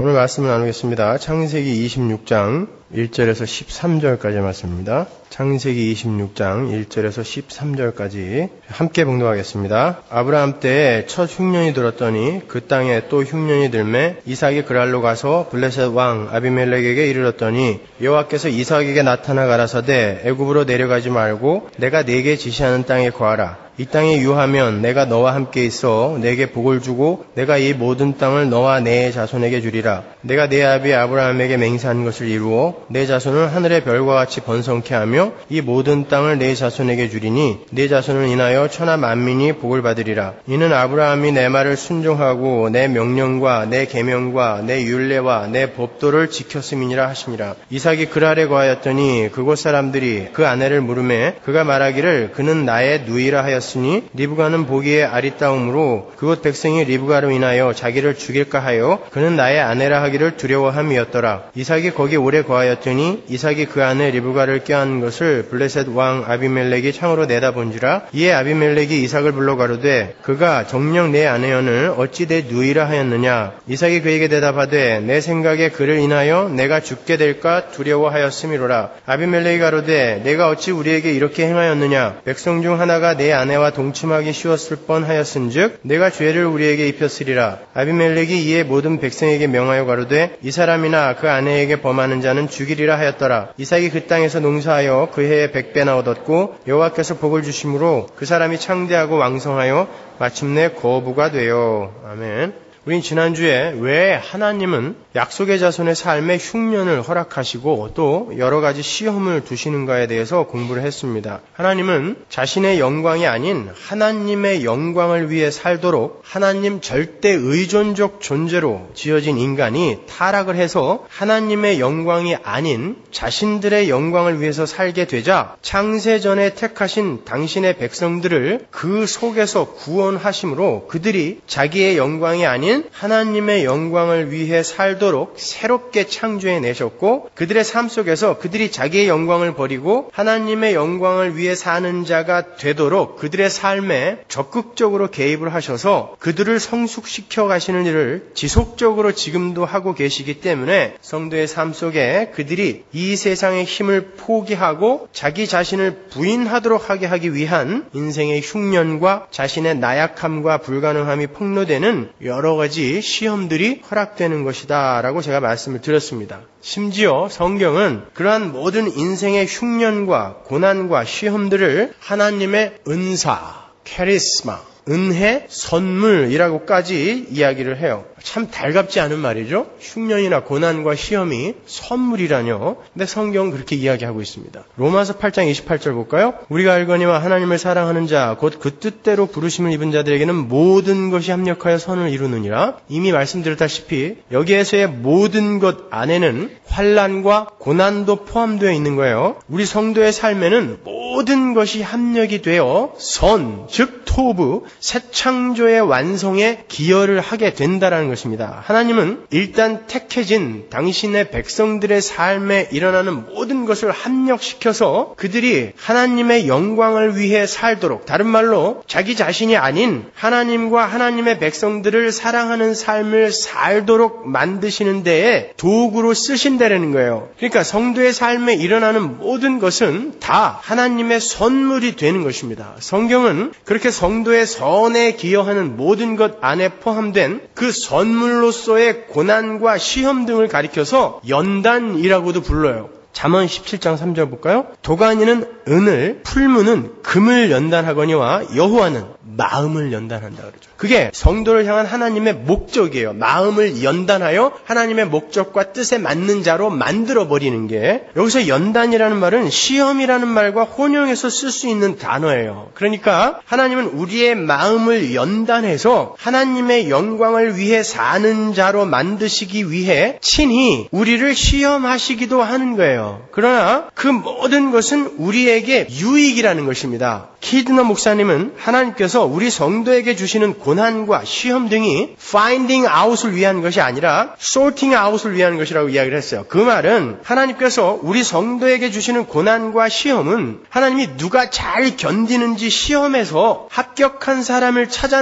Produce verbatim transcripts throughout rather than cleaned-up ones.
오늘 말씀을 나누겠습니다. 창세기 이십육 장 일 절에서 십삼 절까지 말씀입니다. 창세기 이십육 장 일 절에서 십삼 절까지 함께 봉독하겠습니다. 아브라함 때에 첫 흉년이 들었더니 그 땅에 또 흉년이 들매 이삭이 그랄로 가서 블레셋 왕 아비멜렉에게 이르렀더니 여호와께서 이삭에게 나타나 가라사대 애굽으로 내려가지 말고 내가 네게 지시하는 땅에 거하라. 이 땅에 유하면 내가 너와 함께 있어 내게 복을 주고 내가 이 모든 땅을 너와 내 자손에게 주리라. 내가 내 아비 아브라함에게 맹세한 것을 이루어 내 자손을 하늘의 별과 같이 번성케 하며 이 모든 땅을 내 자손에게 주리니 내 자손을 인하여 천하 만민이 복을 받으리라. 이는 아브라함이 내 말을 순종하고 내 명령과 내 계명과 내 율례와 내 법도를 지켰음이니라 하시니라. 이삭이 그랄에 거하였더니 그곳 사람들이 그 아내를 물으매 그가 말하기를 그는 나의 누이라 하였으니 리브가는 보기에 아리따움으로 그곳 백성이 리브가로 인하여 자기를 죽일까 하여 그는 나의 아내라 하기를 두려워함이었더라. 이삭이 거기 오래 거하였더니 이삭이 그 아내 리브가를 껴안은 것을 블레셋 왕 아비멜렉이 창으로 내다본지라. 이에 아비멜렉이 이삭을 불러 가로되 그가 정녕 내 아내여는 어찌 내 누이라 하였느냐. 이삭이 그에게 대답하되 내 생각에 그를 인하여 내가 죽게 될까 두려워하였음이로라. 아비멜렉이 가로되 내가 어찌 우리에게 이렇게 행하였느냐. 백성 중 하나가 내 아내와 동침하기 쉬웠을 뻔하였은즉 내가 죄를 우리에게 입혔으리라. 아비멜렉이 이에 모든 백성에게 명하여 가로되 이 사람이나 그 아내에게 범하는 자는 죽이리라 하였더라. 이삭이 그 땅에서 농사하여 그 해에 백배나 얻었고 여호와께서 복을 주심으로 그 사람이 창대하고 왕성하여 마침내 거부가 되어. 아멘. 우린 지난주에 왜 하나님은 약속의 자손의 삶에 흉년을 허락하시고 또 여러 가지 시험을 두시는가에 대해서 공부를 했습니다. 하나님은 자신의 영광이 아닌 하나님의 영광을 위해 살도록 하나님 절대 의존적 존재로 지어진 인간이 타락을 해서 하나님의 영광이 아닌 자신들의 영광을 위해서 살게 되자 창세전에 택하신 당신의 백성들을 그 속에서 구원하심으로 그들이 자기의 영광이 아닌 하나님의 영광을 위해 살도록 새롭게 창조해 내셨고 그들의 삶 속에서 그들이 자기의 영광을 버리고 하나님의 영광을 위해 사는 자가 되도록 그들의 삶에 적극적으로 개입을 하셔서 그들을 성숙시켜 가시는 일을 지속적으로 지금도 하고 계시기 때문에 성도의 삶 속에 그들이 이 세상의 힘을 포기하고 자기 자신을 부인하도록 하게 하기 위한 인생의 흉년과 자신의 나약함과 불가능함이 폭로되는 여러 가지 시험들이 허락되는 것이다 라고 제가 말씀을 드렸습니다. 심지어 성경은 그러한 모든 인생의 흉년과 고난과 시험들을 하나님의 은사, 카리스마, 은혜, 선물이라고까지 이야기를 해요. 참 달갑지 않은 말이죠. 흉년이나 고난과 시험이 선물이라뇨. 근데 성경은 그렇게 이야기하고 있습니다. 로마서 팔 장 이십팔 절 볼까요? 우리가 알거니와 하나님을 사랑하는 자 곧 그 뜻대로 부르심을 입은 자들에게는 모든 것이 합력하여 선을 이루느니라. 이미 말씀드렸다시피 여기에서의 모든 것 안에는 환난과 고난도 포함되어 있는 거예요. 우리 성도의 삶에는 모든 것이 합력이 되어 선, 즉 토부, 새 창조의 완성에 기여를 하게 된다는 것입니다. 하나님은 일단 택해진 당신의 백성들의 삶에 일어나는 모든 것을 합력시켜서 그들이 하나님의 영광을 위해 살도록, 다른 말로 자기 자신이 아닌 하나님과 하나님의 백성들을 사랑하는 삶을 살도록 만드시는 데에 도구로 쓰신다는 거예요. 그러니까 성도의 삶에 일어나는 모든 것은 다 하나님의 선물이 되는 것입니다. 성경은 그렇게 성도의 선에 기여하는 모든 것 안에 포함된 그 선물로서의 고난과 시험 등을 가리켜서 연단이라고도 불러요. 잠언 십칠 장 삼 절 볼까요? 도가니는 은을, 풀무는 금을 연단하거니와 여호와는 마음을 연단한다 그러죠. 그게 성도를 향한 하나님의 목적이에요. 마음을 연단하여 하나님의 목적과 뜻에 맞는 자로 만들어버리는 게, 여기서 연단이라는 말은 시험이라는 말과 혼용해서 쓸 수 있는 단어예요. 그러니까 하나님은 우리의 마음을 연단해서 하나님의 영광을 위해 사는 자로 만드시기 위해 친히 우리를 시험하시기도 하는 거예요. 그러나 그 모든 것은 우리에게 유익이라는 것입니다. 키드너 목사님은 하나님께서 우리 성도에게 주시는 고난과 시험 등이 finding out을 위한 것이 아니라 sorting out을 위한 것이라고 이야기를 했어요. 그 말은 하나님께서 우리 성도에게 주시는 고난과 시험은 하나님이 누가 잘 견디는지 시험에서 합격한 사람을 찾아내어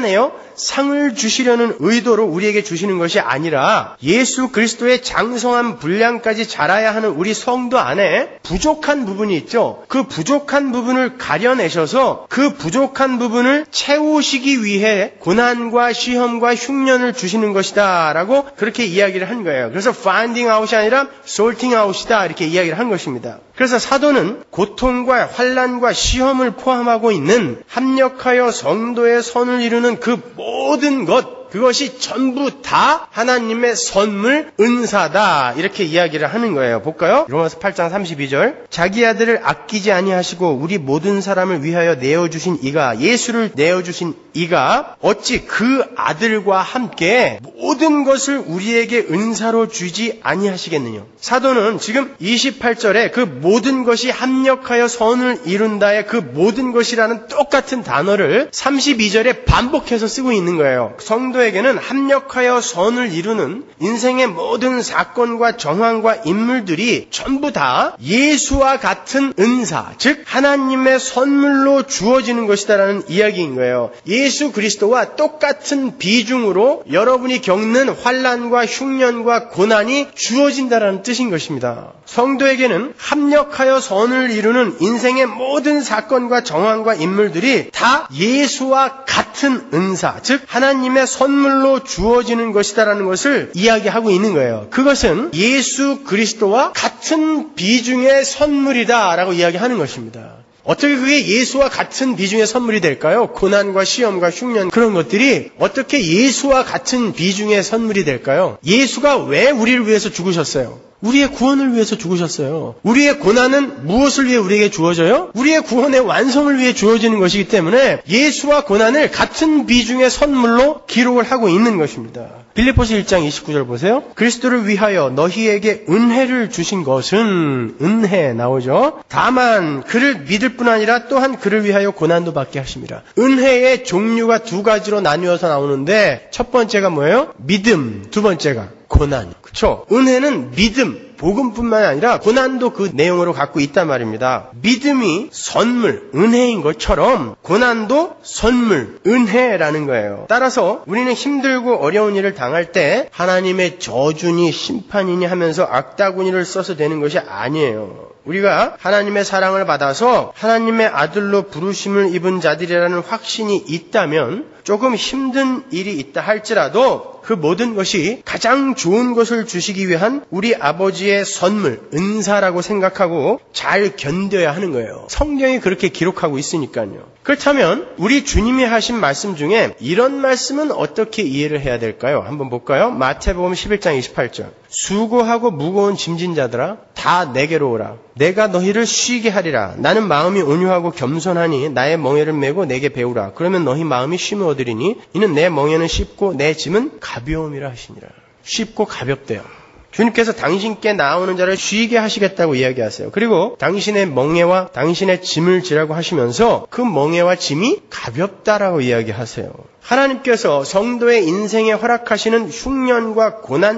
상을 주시려는 의도로 우리에게 주시는 것이 아니라 예수 그리스도의 장성한 분량까지 자라야 하는 우리 성도 안에 부족한 부분이 있죠. 그 부족한 부분을 가려내셔서 그 부족한 부분을 채우시기 위해 고난과 시험과 흉년을 주시는 것이다 라고 그렇게 이야기를 한 거예요. 그래서 finding out이 아니라 sorting out이다 이렇게 이야기를 한 것입니다. 그래서 사도는 고통과 환난과 시험을 포함하고 있는 합력하여 성도의 선을 이루는 그 모든 것, 그것이 전부 다 하나님의 선물, 은사다 이렇게 이야기를 하는 거예요. 볼까요? 로마서 팔 장 삼십이 절. 자기 아들을 아끼지 아니하시고 우리 모든 사람을 위하여 내어주신 이가, 예수를 내어주신 이가 어찌 그 아들과 함께 모든 것을 우리에게 은사로 주지 아니하시겠느냐. 사도는 지금 이십팔 절에 그 모든 것이 합력하여 선을 이룬다의 그 모든 것이라는 똑같은 단어를 삼십이 절에 반복해서 쓰고 있는 거예요. 성도에게는 합력하여 선을 이루는 인생의 모든 사건과 정황과 인물들이 전부 다 예수와 같은 은사, 즉 하나님의 선물로 주어지는 것이다라는 이야기인 거예요. 예수 그리스도와 똑같은 비중으로 여러분이 겪는 환난과 흉년과 고난이 주어진다라는 뜻인 것입니다. 성도에게는 합력하여 선을 이루는 인생의 모든 사건과 정황과 인물들이 다 예수와 같은 은사, 즉 하나님의 선물로 주어지는 것이다라는 것을 이야기하고 있는 거예요. 그것은 예수 그리스도와 같은 비중의 선물이다라고 이야기하는 것입니다. 어떻게 그게 예수와 같은 비중의 선물이 될까요? 고난과 시험과 흉년 그런 것들이 어떻게 예수와 같은 비중의 선물이 될까요? 예수가 왜 우리를 위해서 죽으셨어요? 우리의 구원을 위해서 죽으셨어요. 우리의 고난은 무엇을 위해 우리에게 주어져요? 우리의 구원의 완성을 위해 주어지는 것이기 때문에 예수와 고난을 같은 비중의 선물로 기록을 하고 있는 것입니다. 빌립보서 일 장 이십구 절 보세요. 그리스도를 위하여 너희에게 은혜를 주신 것은, 은혜 나오죠. 다만 그를 믿을 뿐 아니라 또한 그를 위하여 고난도 받게 하심이라. 은혜의 종류가 두 가지로 나뉘어서 나오는데 첫 번째가 뭐예요? 믿음. 두 번째가 고난. 그렇죠? 은혜는 믿음, 복음뿐만 아니라 고난도 그 내용으로 갖고 있단 말입니다. 믿음이 선물, 은혜인 것처럼 고난도 선물, 은혜라는 거예요. 따라서 우리는 힘들고 어려운 일을 당할 때 하나님의 저주니 심판이니 하면서 악다구니를 써서 되는 것이 아니에요. 우리가 하나님의 사랑을 받아서 하나님의 아들로 부르심을 입은 자들이라는 확신이 있다면 조금 힘든 일이 있다 할지라도 그 모든 것이 가장 좋은 것을 주시기 위한 우리 아버지의 선물, 은사라고 생각하고 잘 견뎌야 하는 거예요. 성경이 그렇게 기록하고 있으니까요. 그렇다면 우리 주님이 하신 말씀 중에 이런 말씀은 어떻게 이해를 해야 될까요? 한번 볼까요? 마태복음 십일 장 이십팔 절. 수고하고 무거운 짐진 자들아 다 내게로 오라. 내가 너희를 쉬게 하리라. 나는 마음이 온유하고 겸손하니 나의 멍에를 메고 내게 배우라. 그러면 너희 마음이 쉼을 얻으리니 이는 내 멍에는 쉽고 내 짐은 가벼움이라 하시니라. 쉽고 가볍대요. 주님께서 당신께 나오는 자를 쉬게 하시겠다고 이야기하세요. 그리고 당신의 멍에와 당신의 짐을 지라고 하시면서 그 멍에와 짐이 가볍다라고 이야기하세요. 하나님께서 성도의 인생에 허락하시는 흉년과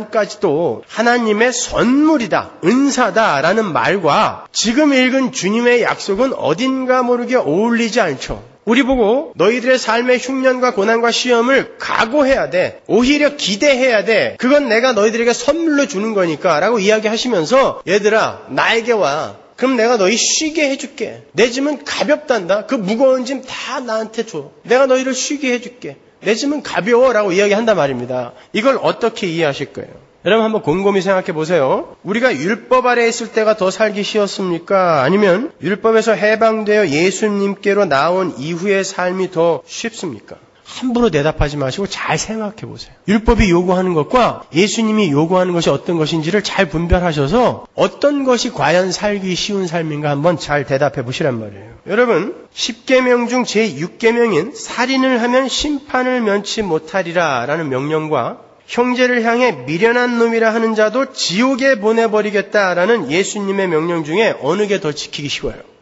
고난까지도 하나님의 선물이다, 은사다라는 말과 지금 읽은 주님의 약속은 어딘가 모르게 어울리지 않죠. 우리 보고 너희들의 삶의 흉년과 고난과 시험을 각오해야 돼. 오히려 기대해야 돼. 그건 내가 너희들에게 선물로 주는 거니까 라고 이야기하시면서 얘들아 나에게 와. 그럼 내가 너희 쉬게 해줄게. 내 짐은 가볍단다. 그 무거운 짐 다 나한테 줘. 내가 너희를 쉬게 해줄게. 내 짐은 가벼워 라고 이야기한단 말입니다. 이걸 어떻게 이해하실 거예요? 여러분 한번 곰곰이 생각해 보세요. 우리가 율법 아래에 있을 때가 더 살기 쉬웠습니까? 아니면 율법에서 해방되어 예수님께로 나온 이후의 삶이 더 쉽습니까? 함부로 대답하지 마시고 잘 생각해 보세요. 율법이 요구하는 것과 예수님이 요구하는 것이 어떤 것인지를 잘 분별하셔서 어떤 것이 과연 살기 쉬운 삶인가 한번 잘 대답해 보시란 말이에요. 여러분 십 계명 중 제육 계명인 살인을 하면 심판을 면치 못하리라 라는 명령과 형제를 향해 미련한 놈이라 하는 자도 지옥에 보내버리겠다라는 예수님의 명령 중에 어느 게 더 지키기 쉬워요?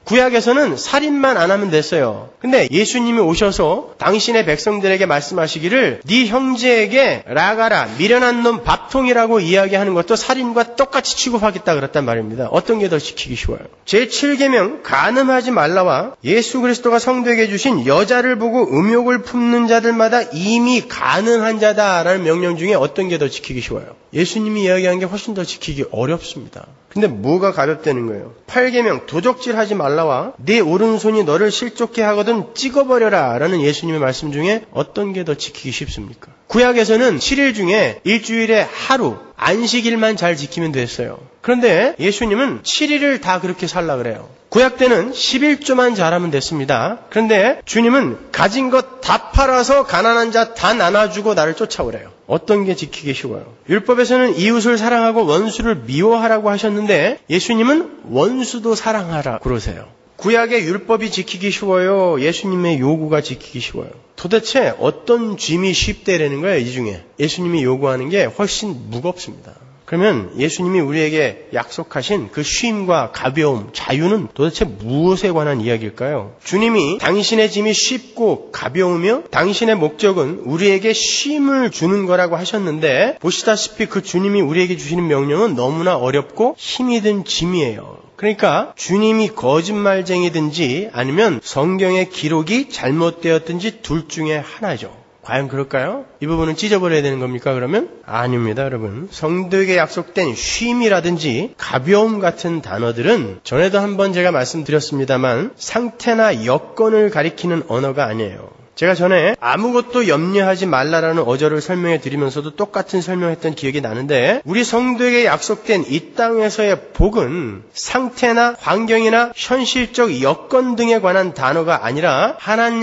구약에서는 살인만 안 하면 됐어요. 근데 예수님이 오셔서 당신의 백성들에게 말씀하시기를 네 형제에게 라가라 미련한 놈 밥통이라고 이야기하는 것도 살인과 똑같이 취급하겠다 그랬단 말입니다. 어떤 게 더 지키기 쉬워요? 제칠 계명 간음하지 말라와 예수 그리스도가 성도에게 주신 여자를 보고 음욕을 품는 자들마다 이미 간음한 자다라는 명령 중에 어떤 게 더 지키기 쉬워요? 예수님이 이야기한 게 훨씬 더 지키기 어렵습니다. 근데 뭐가 가볍다는 거예요? 팔 계명 도적질하지 말라와 네 오른손이 너를 실족해 하거든 찍어버려라 라는 예수님의 말씀 중에 어떤 게 더 지키기 쉽습니까? 구약에서는 칠 일 중에 일주일에 하루 안식일만 잘 지키면 됐어요. 그런데 예수님은 칠 일을 다 그렇게 살라 그래요. 구약 때는 십일 조만 잘하면 됐습니다. 그런데 주님은 가진 것 다 팔아서 가난한 자 다 나눠주고 나를 쫓아오래요. 어떤 게 지키기 쉬워요? 율법에서는 이웃을 사랑하고 원수를 미워하라고 하셨는데 예수님은 원수도 사랑하라 그러세요. 구약의 율법이 지키기 쉬워요? 예수님의 요구가 지키기 쉬워요? 도대체 어떤 짐이 쉽대라는 거예요, 이 중에? 예수님이 요구하는 게 훨씬 무겁습니다. 그러면 예수님이 우리에게 약속하신 그 쉼과 가벼움, 자유는 도대체 무엇에 관한 이야기일까요? 주님이 당신의 짐이 쉽고 가벼우며 당신의 목적은 우리에게 쉼을 주는 거라고 하셨는데 보시다시피 그 주님이 우리에게 주시는 명령은 너무나 어렵고 힘이 든 짐이에요. 그러니까 주님이 거짓말쟁이든지 아니면 성경의 기록이 잘못되었든지 둘 중에 하나죠. 과연 그럴까요? 이 부분은 찢어버려야 되는 겁니까, 그러면? 아닙니다, 여러분. 성도에게 약속된 쉼이라든지 가벼움 같은 단어들은 전에도 한번 제가 말씀드렸습니다만 상태나 여건을 가리키는 언어가 아니에요. 제가 전에 아무것도 염려하지 말라라는 어절을 설명해 드리면서도 똑같은 설명했던 기억이 나는데 우리 성도에게 약속된 이 땅에서의 복은 상태나 환경이나 현실적 여건 등에 관한 단어가 아니라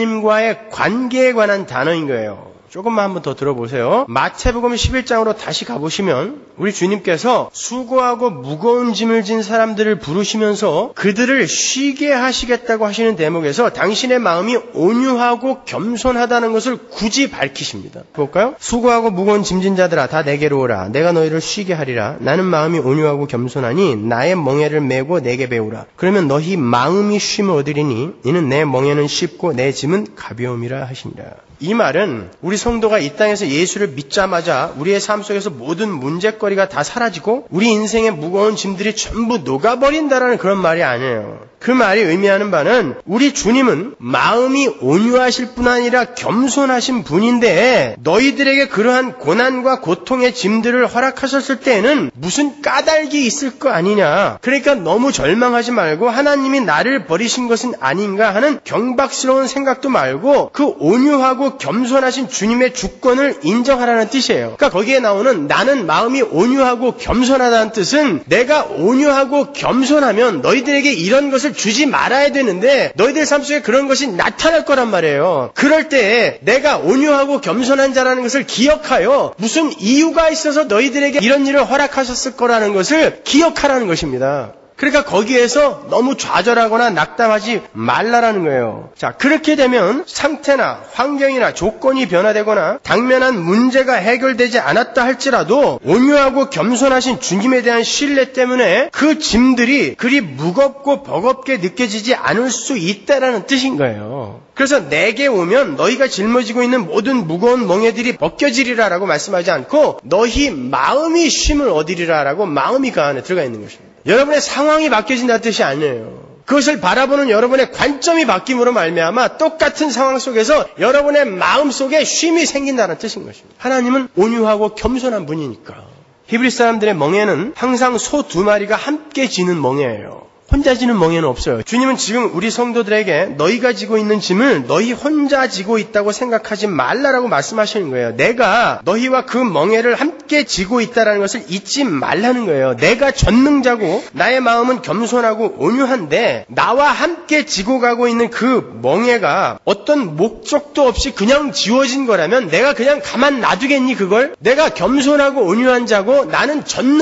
하나님과의 관계에 관한 단어인 거예요. 조금만 한번 더 들어보세요. 마태복음 십일 장으로 다시 가보시면 우리 주님께서 수고하고 무거운 짐을 진 사람들을 부르시면서 그들을 쉬게 하시겠다고 하시는 대목에서 당신의 마음이 온유하고 겸손하다는 것을 굳이 밝히십니다. 볼까요? 수고하고 무거운 짐진 자들아 다 내게로 오라. 내가 너희를 쉬게 하리라. 나는 마음이 온유하고 겸손하니 나의 멍에를 메고 내게 배우라. 그러면 너희 마음이 쉼을 얻으리니 이는 내 멍에는 쉽고 내 짐은 가벼움이라 하시니라. 이 말은 우리 성도가 이 땅에서 예수를 믿자마자 우리의 삶 속에서 모든 문제거리가 다 사라지고 우리 인생의 무거운 짐들이 전부 녹아버린다라는 그런 말이 아니에요. 그 말이 의미하는 바는 우리 주님은 마음이 온유하실 뿐 아니라 겸손하신 분인데 너희들에게 그러한 고난과 고통의 짐들을 허락하셨을 때에는 무슨 까닭이 있을 거 아니냐. 그러니까 너무 절망하지 말고 하나님이 나를 버리신 것은 아닌가 하는 경박스러운 생각도 말고 그 온유하고 겸손하신 주님의 주권을 인정하라는 뜻이에요. 그러니까 거기에 나오는 나는 마음이 온유하고 겸손하다는 뜻은 내가 온유하고 겸손하면 너희들에게 이런 것을 주지 말아야 되는데 너희들 삶 속에 그런 것이 나타날 거란 말이에요. 그럴 때 내가 온유하고 겸손한 자라는 것을 기억하여 무슨 이유가 있어서 너희들에게 이런 일을 허락하셨을 거라는 것을 기억하라는 것입니다. 그러니까 거기에서 너무 좌절하거나 낙담하지 말라라는 거예요. 자, 그렇게 되면 상태나 환경이나 조건이 변화되거나 당면한 문제가 해결되지 않았다 할지라도 온유하고 겸손하신 주님에 대한 신뢰 때문에 그 짐들이 그리 무겁고 버겁게 느껴지지 않을 수 있다라는 뜻인 거예요. 그래서 내게 오면 너희가 짊어지고 있는 모든 무거운 멍에들이 벗겨지리라라고 말씀하지 않고 너희 마음이 쉼을 얻으리라라고 마음이 그 안에 들어가 있는 것입니다. 여러분의 상황이 바뀌어진다는 뜻이 아니에요. 그것을 바라보는 여러분의 관점이 바뀜으로 말미암아 똑같은 상황 속에서 여러분의 마음 속에 쉼이 생긴다는 뜻인 것입니다. 하나님은 온유하고 겸손한 분이니까. 히브리 사람들의 멍에는 항상 소 두 마리가 함께 지는 멍에예요. 혼자 지는 멍에는 없어요. 주님은 지금 우리 성도들에게 너희가 지고 있는 짐을 너희 혼자 지고 있다고 생각하지 말라라고 말씀하시는 거예요. 내가 너희와 그 멍에를 함께 지고 있다는 것을 잊지 말라는 거예요. 내가 전능자고 나의 마음은 겸손하고 온유한데 나와 함께 지고 가고 있는 그 멍에가 어떤 목적도 없이 그냥 지워진 거라면 내가 그냥 가만 놔두겠니 그걸? 내가 겸손하고 온유한 자고 나는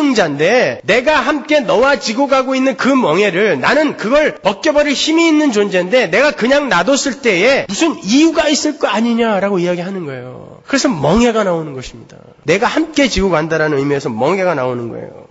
전능자인데 내가 함께 너와 지고 가고 있는 그 멍에를 나는 그걸 벗겨버릴 힘이 있는 존재인데 내가 그냥 놔뒀을 때에 무슨 이유가 있을 거 아니냐라고 이야기하는 거예요. 그래서 멍에가 나오는 것입니다. 내가 함께 지고 간다라는 의미에서 멍에가 나오는 거예요.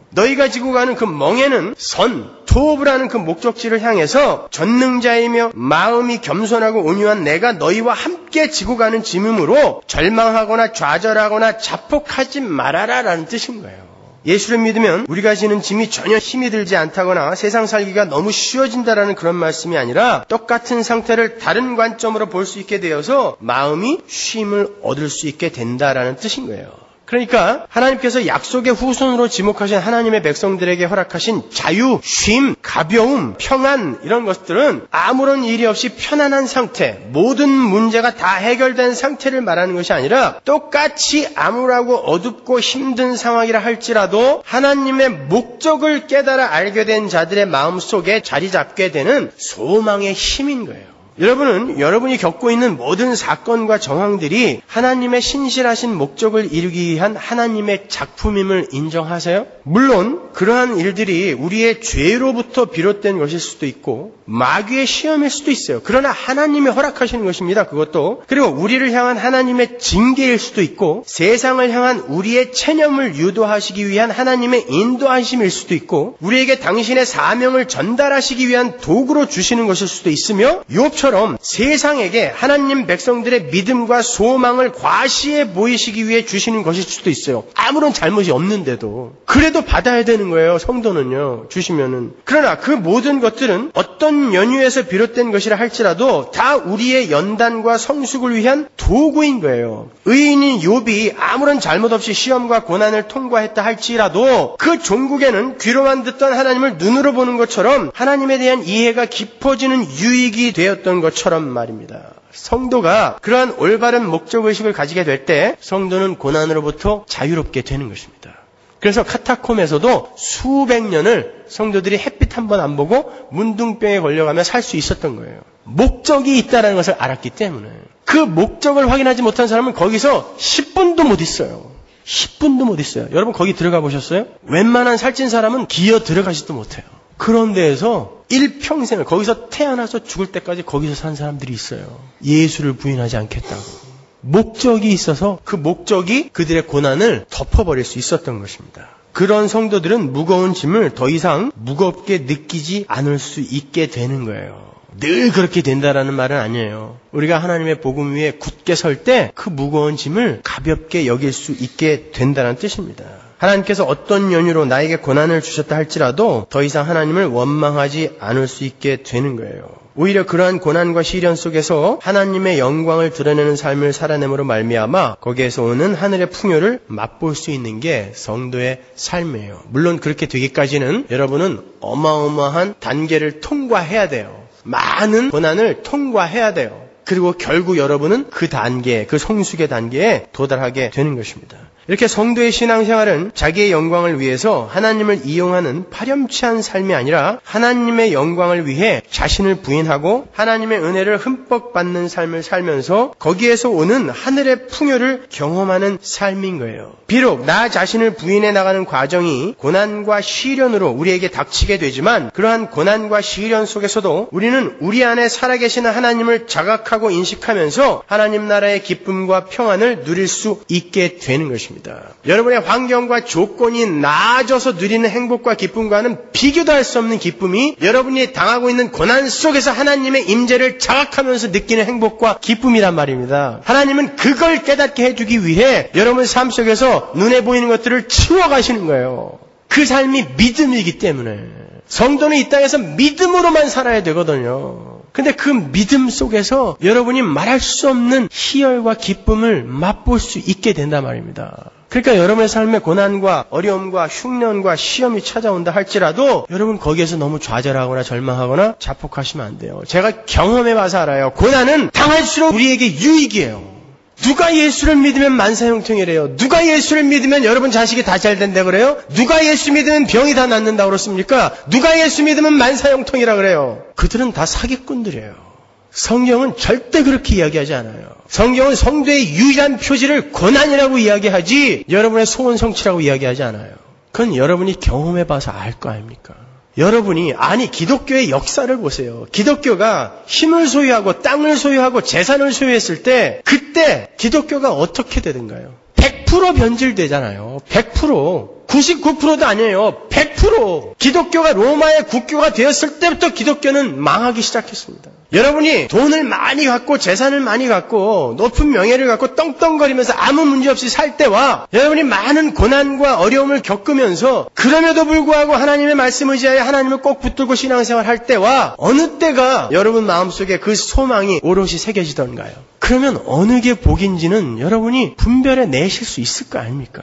너희가 지고 가는 그 멍에는 선, 도브라는 그 목적지를 향해서 전능자이며 마음이 겸손하고 온유한 내가 너희와 함께 지고 가는 짐이므로 절망하거나 좌절하거나 자폭하지 말아라 라는 뜻인 거예요. 예수를 믿으면 우리가 지는 짐이 전혀 힘이 들지 않다거나 세상 살기가 너무 쉬워진다라는 그런 말씀이 아니라 똑같은 상태를 다른 관점으로 볼 수 있게 되어서 마음이 쉼을 얻을 수 있게 된다라는 뜻인 거예요. 그러니까 하나님께서 약속의 후손으로 지목하신 하나님의 백성들에게 허락하신 자유, 쉼, 가벼움, 평안 이런 것들은 아무런 일이 없이 편안한 상태, 모든 문제가 다 해결된 상태를 말하는 것이 아니라 똑같이 암울하고 어둡고 힘든 상황이라 할지라도 하나님의 목적을 깨달아 알게 된 자들의 마음속에 자리 잡게 되는 소망의 힘인 거예요. 여러분은 여러분이 겪고 있는 모든 사건과 정황들이 하나님의 신실하신 목적을 이루기 위한 하나님의 작품임을 인정하세요? 물론 그러한 일들이 우리의 죄로부터 비롯된 것일 수도 있고 마귀의 시험일 수도 있어요. 그러나 하나님이 허락하시는 것입니다. 그것도. 그리고 우리를 향한 하나님의 징계일 수도 있고 세상을 향한 우리의 체념을 유도하시기 위한 하나님의 인도하심일 수도 있고 우리에게 당신의 사명을 전달하시기 위한 도구로 주시는 것일 수도 있으며 욥처럼 세상에게 하나님 백성들의 믿음과 소망을 과시해 보이시기 위해 주시는 것일 수도 있어요. 아무런 잘못이 없는데도. 그래도 받아야 되는 거예요. 성도는요. 주시면은. 그러나 그 모든 것들은 어떤 연유에서 비롯된 것이라 할지라도 다 우리의 연단과 성숙을 위한 도구인 거예요. 의인인 욥이 아무런 잘못 없이 시험과 고난을 통과했다 할지라도 그 종국에는 귀로만 듣던 하나님을 눈으로 보는 것처럼 하나님에 대한 이해가 깊어지는 유익이 되었던 것처럼 말입니다. 성도가 그러한 올바른 목적의식을 가지게 될 때 성도는 고난으로부터 자유롭게 되는 것입니다. 그래서 카타콤에서도 수백 년을 성도들이 햇빛 한 번 안 보고 문둥병에 걸려가며 살 수 있었던 거예요. 목적이 있다는 것을 알았기 때문에. 그 목적을 확인하지 못한 사람은 거기서 십 분도 못 있어요. 십 분도 못 있어요. 여러분 거기 들어가 보셨어요? 웬만한 살찐 사람은 기어 들어가지도 못해요. 그런 데에서 일평생을 거기서 태어나서 죽을 때까지 거기서 산 사람들이 있어요. 예수를 부인하지 않겠다고. 목적이 있어서 그 목적이 그들의 고난을 덮어버릴 수 있었던 것입니다. 그런 성도들은 무거운 짐을 더 이상 무겁게 느끼지 않을 수 있게 되는 거예요. 늘 그렇게 된다라는 말은 아니에요. 우리가 하나님의 복음 위에 굳게 설 때 그 무거운 짐을 가볍게 여길 수 있게 된다는 뜻입니다. 하나님께서 어떤 연유로 나에게 고난을 주셨다 할지라도 더 이상 하나님을 원망하지 않을 수 있게 되는 거예요. 오히려 그러한 고난과 시련 속에서 하나님의 영광을 드러내는 삶을 살아냄으로 말미암아 거기에서 오는 하늘의 풍요를 맛볼 수 있는 게 성도의 삶이에요. 물론 그렇게 되기까지는 여러분은 어마어마한 단계를 통과해야 돼요. 많은 고난을 통과해야 돼요. 그리고 결국 여러분은 그 단계, 그 성숙의 단계에 도달하게 되는 것입니다. 이렇게 성도의 신앙생활은 자기의 영광을 위해서 하나님을 이용하는 파렴치한 삶이 아니라 하나님의 영광을 위해 자신을 부인하고 하나님의 은혜를 흠뻑 받는 삶을 살면서 거기에서 오는 하늘의 풍요를 경험하는 삶인 거예요. 비록 나 자신을 부인해 나가는 과정이 고난과 시련으로 우리에게 닥치게 되지만 그러한 고난과 시련 속에서도 우리는 우리 안에 살아계시는 하나님을 자각하고 인식하면서 하나님 나라의 기쁨과 평안을 누릴 수 있게 되는 것입니다. 여러분의 환경과 조건이 나아져서 누리는 행복과 기쁨과는 비교도 할 수 없는 기쁨이 여러분이 당하고 있는 고난 속에서 하나님의 임재를 자각하면서 느끼는 행복과 기쁨이란 말입니다. 하나님은 그걸 깨닫게 해주기 위해 여러분 삶 속에서 눈에 보이는 것들을 치워가시는 거예요. 그 삶이 믿음이기 때문에 성도는 이 땅에서 믿음으로만 살아야 되거든요. 근데 그 믿음 속에서 여러분이 말할 수 없는 희열과 기쁨을 맛볼 수 있게 된단 말입니다. 그러니까 여러분의 삶에 고난과 어려움과 흉년과 시험이 찾아온다 할지라도 여러분 거기에서 너무 좌절하거나 절망하거나 자폭하시면 안 돼요. 제가 경험해봐서 알아요. 고난은 당할수록 우리에게 유익이에요. 누가 예수를 믿으면 만사형통이래요? 누가 예수를 믿으면 여러분 자식이 다 잘 된다 그래요? 누가 예수 믿으면 병이 다 낫는다 그렇습니까? 누가 예수 믿으면 만사형통이라 그래요? 그들은 다 사기꾼들이에요. 성경은 절대 그렇게 이야기하지 않아요. 성경은 성도의 유일한 표지를 고난이라고 이야기하지 여러분의 소원 성취라고 이야기하지 않아요. 그건 여러분이 경험해봐서 알 거 아닙니까? 여러분이 아니 기독교의 역사를 보세요. 기독교가 힘을 소유하고 땅을 소유하고 재산을 소유했을 때 그때 기독교가 어떻게 되던가요? 백 퍼센트 변질되잖아요. 백 퍼센트. 구십구 퍼센트도 아니에요. 백 퍼센트. 기독교가 로마의 국교가 되었을 때부터 기독교는 망하기 시작했습니다. 여러분이 돈을 많이 갖고 재산을 많이 갖고 높은 명예를 갖고 떵떵거리면서 아무 문제 없이 살 때와 여러분이 많은 고난과 어려움을 겪으면서 그럼에도 불구하고 하나님의 말씀을 의지하여 하나님을 꼭 붙들고 신앙생활 할 때와 어느 때가 여러분 마음속에 그 소망이 오롯이 새겨지던가요? 그러면 어느 게 복인지는 여러분이 분별해 내실 수 있을 거 아닙니까?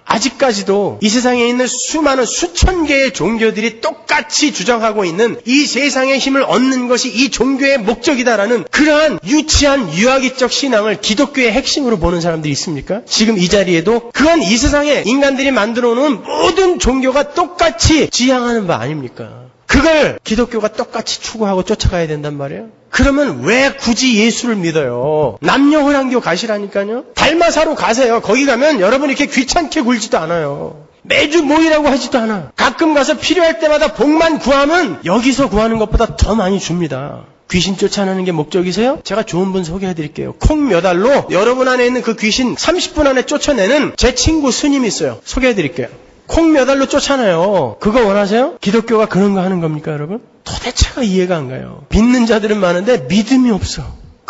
아직까지도 이 세상에 있는 수많은 수천 개의 종교들이 똑같이 주장하고 있는 이 세상의 힘을 얻는 것이 이 종교의 목적이다라는 그러한 유치한 유아기적 신앙을 기독교의 핵심으로 보는 사람들이 있습니까? 지금 이 자리에도 그건 이 세상에 인간들이 만들어 놓은 모든 종교가 똑같이 지향하는 바 아닙니까? 그걸 기독교가 똑같이 추구하고 쫓아가야 된단 말이에요. 그러면 왜 굳이 예수를 믿어요? 남녀호랑교 가시라니까요. 달마사로 가세요. 거기 가면 여러분 이렇게 귀찮게 굴지도 않아요. 매주 모이라고 하지도 않아. 가끔 가서 필요할 때마다 복만 구하면 여기서 구하는 것보다 더 많이 줍니다. 귀신 쫓아내는 게 목적이세요? 제가 좋은 분 소개해드릴게요. 콩 몇 알로 여러분 안에 있는 그 귀신 삼십 분 안에 쫓아내는 제 친구 스님이 있어요. 소개해드릴게요. 콩 몇 알로 쫓아내요. 그거 원하세요? 기독교가 그런 거 하는 겁니까, 여러분? 도대체가 이해가 안 가요. 믿는 자들은 많은데 믿음이 없어.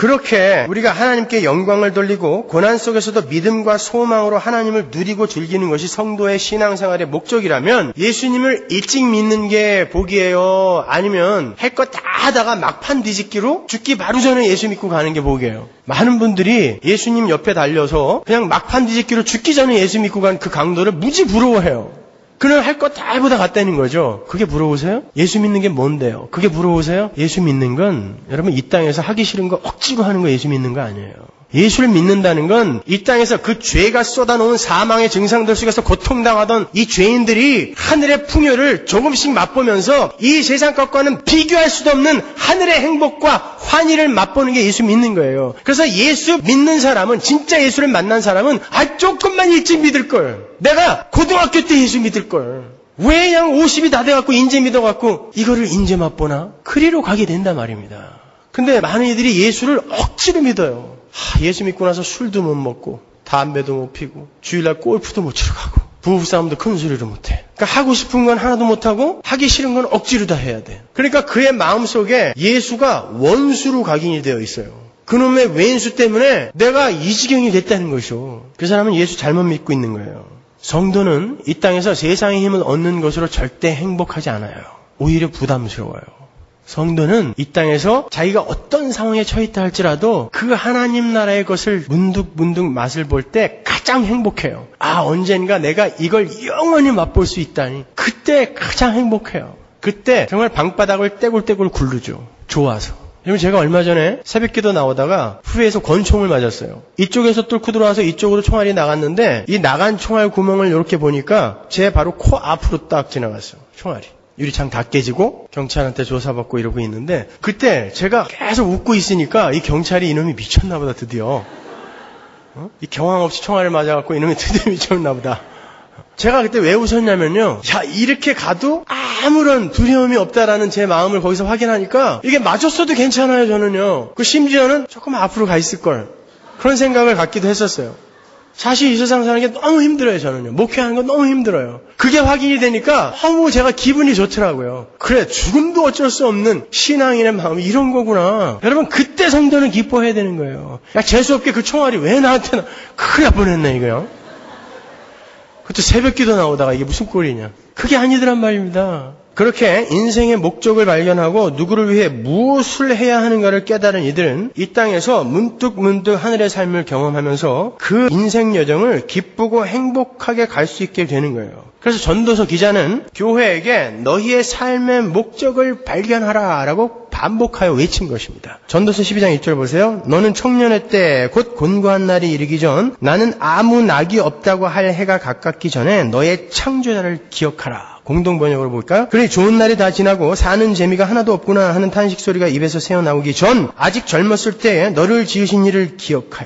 그렇게 우리가 하나님께 영광을 돌리고 고난 속에서도 믿음과 소망으로 하나님을 누리고 즐기는 것이 성도의 신앙생활의 목적이라면 예수님을 일찍 믿는 게 복이에요? 아니면 할 거 다 하다가 막판 뒤집기로 죽기 바로 전에 예수 믿고 가는 게 복이에요? 많은 분들이 예수님 옆에 달려서 그냥 막판 뒤집기로 죽기 전에 예수 믿고 간 그 강도를 무지 부러워해요. 그는 할 거 다 해보다 갔다는 거죠. 그게 부러우세요? 예수 믿는 게 뭔데요? 그게 부러우세요? 예수 믿는 건 여러분 이 땅에서 하기 싫은 거 억지로 하는 거 예수 믿는 거 아니에요. 예수를 믿는다는 건 이 땅에서 그 죄가 쏟아놓은 사망의 증상들 속에서 고통당하던 이 죄인들이 하늘의 풍요를 조금씩 맛보면서 이 세상 것과는 비교할 수도 없는 하늘의 행복과 환희를 맛보는 게 예수 믿는 거예요. 그래서 예수 믿는 사람은, 진짜 예수를 만난 사람은 아 조금만 일찍 믿을 걸. 내가 고등학교 때 예수 믿을 걸. 왜 그냥 오십이 다 돼갖고 인제 믿어갖고 이거를 인제 맛보나? 그리로 가게 된단 말입니다. 근데 많은 이들이 예수를 억지로 믿어요. 하, 예수 믿고 나서 술도 못 먹고 담배도 못 피고 주일날 골프도 못 치러 가고 부부싸움도 큰 소리로 못해. 그러니까 하고 싶은 건 하나도 못하고 하기 싫은 건 억지로 다 해야 돼. 그러니까 그의 마음속에 예수가 원수로 각인이 되어 있어요. 그놈의 왼수 때문에 내가 이 지경이 됐다는 것이죠. 그 사람은 예수 잘못 믿고 있는 거예요. 성도는 이 땅에서 세상의 힘을 얻는 것으로 절대 행복하지 않아요. 오히려 부담스러워요. 성도는 이 땅에서 자기가 어떤 상황에 처했다 할지라도 그 하나님 나라의 것을 문득문득 맛을 볼 때 가장 행복해요. 아, 언젠가 내가 이걸 영원히 맛볼 수 있다니. 그때 가장 행복해요. 그때 정말 방바닥을 떼굴떼굴 굴르죠. 좋아서. 여러분, 제가 얼마 전에 새벽기도 나오다가 후회해서 권총을 맞았어요. 이쪽에서 뚫고 들어와서 이쪽으로 총알이 나갔는데 이 나간 총알 구멍을 이렇게 보니까 제 바로 코 앞으로 딱 지나갔어요. 총알이. 유리창 다 깨지고 경찰한테 조사받고 이러고 있는데 그때 제가 계속 웃고 있으니까 이 경찰이 이놈이 미쳤나 보다 드디어. 어? 이 경황 없이 총알을 맞아갖고 이놈이 드디어 미쳤나 보다. 제가 그때 왜 웃었냐면요. 야, 이렇게 가도 아무런 두려움이 없다라는 제 마음을 거기서 확인하니까 이게 맞았어도 괜찮아요, 저는요. 그 심지어는 조금 앞으로 가 있을걸. 그런 생각을 갖기도 했었어요. 사실 이 세상 사는 게 너무 힘들어요, 저는요. 목회하는 건 너무 힘들어요. 그게 확인이 되니까 너무 제가 기분이 좋더라고요. 그래, 죽음도 어쩔 수 없는 신앙인의 마음이 이런 거구나. 여러분, 그때 성도는 기뻐해야 되는 거예요. 야, 재수없게 그 총알이 왜 나한테 나... 큰일 날 뻔했네, 이거요. 그것도 새벽기도 나오다가 이게 무슨 꼴이냐. 그게 아니더란 말입니다. 그렇게 인생의 목적을 발견하고 누구를 위해 무엇을 해야 하는가를 깨달은 이들은 이 땅에서 문득문득 하늘의 삶을 경험하면서 그 인생 여정을 기쁘고 행복하게 갈 수 있게 되는 거예요. 그래서 전도서 기자는 교회에게 너희의 삶의 목적을 발견하라 라고 반복하여 외친 것입니다. 전도서 십이 장 일 절 보세요. 너는 청년의 때 곧 곤고한 날이 이르기 전 나는 아무 낙이 없다고 할 해가 가깝기 전에 너의 창조자를 기억하라. 공동 번역으로 볼까요? 그래, 좋은 날이 다 지나고 사는 재미가 하나도 없구나 하는 탄식 소리가 입에서 새어나오기 전 아직 젊었을 때에 너를 지으신 이를 기억하여라.